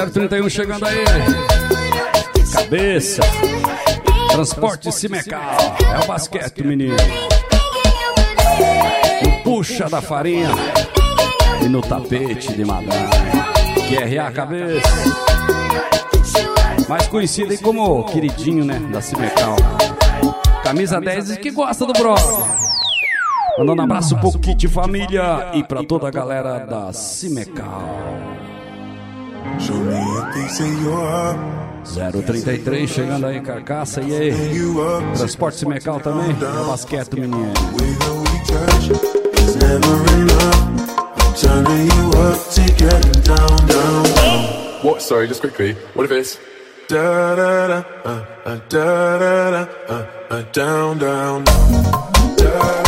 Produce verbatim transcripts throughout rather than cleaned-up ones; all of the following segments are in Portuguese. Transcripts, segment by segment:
zero trinta e um chegando aí. Cabeça. Transporte Cimecal. É o basquete, menino. No puxa da farinha e no tapete de madame. Q R A Cabeça. Mais conhecido aí como queridinho, né? Da Cimecal. Camisa dez que gosta do brother. Mandando um abraço pro Kit Família e pra toda a galera da Cimecal. zero trinta e três chegando aí, Carcaça. E aí? Transporte Cimecal também? É basquete, menino. What? Sorry, just quickly. What if it's da da da uh, uh, da da da uh, uh, down down da da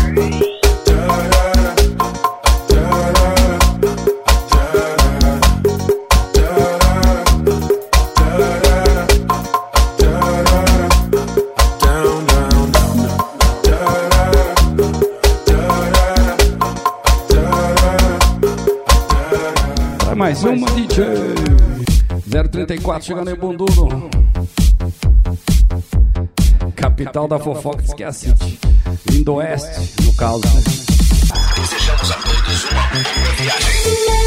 Mais uma D J zero trinta e quatro chegando aí, Bundudo. Capital da fofoca, diz que é a City. Lindo Oeste, no caso. Desejamos a todos uma boa viagem.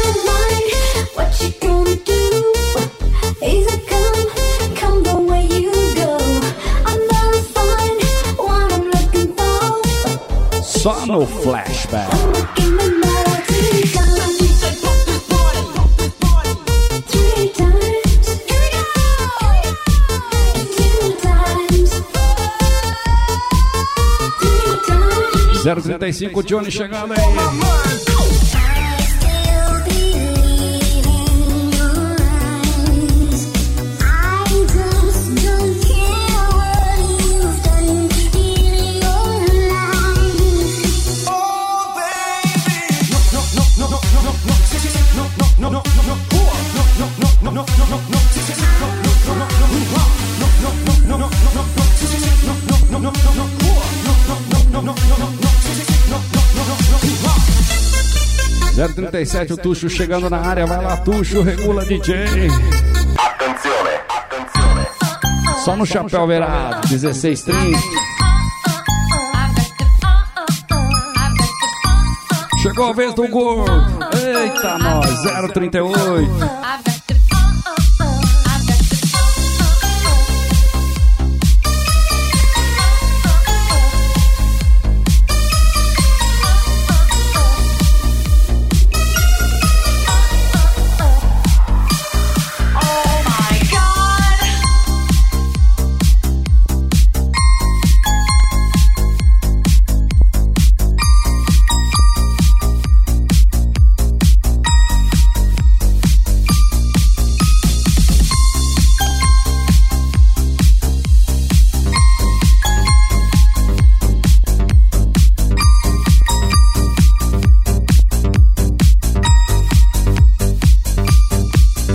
Só no flashback. zero trinta e cinco, Johnny chegando aí. zero trinta e sete, o Tuxo chegando na área. Vai lá, Tuxo, regula D J. Attenzione, attenzione. Só no chapéu verado, dezesseis trinta. Chegou a vez do gordo. Eita, nós, zero trinta e oito.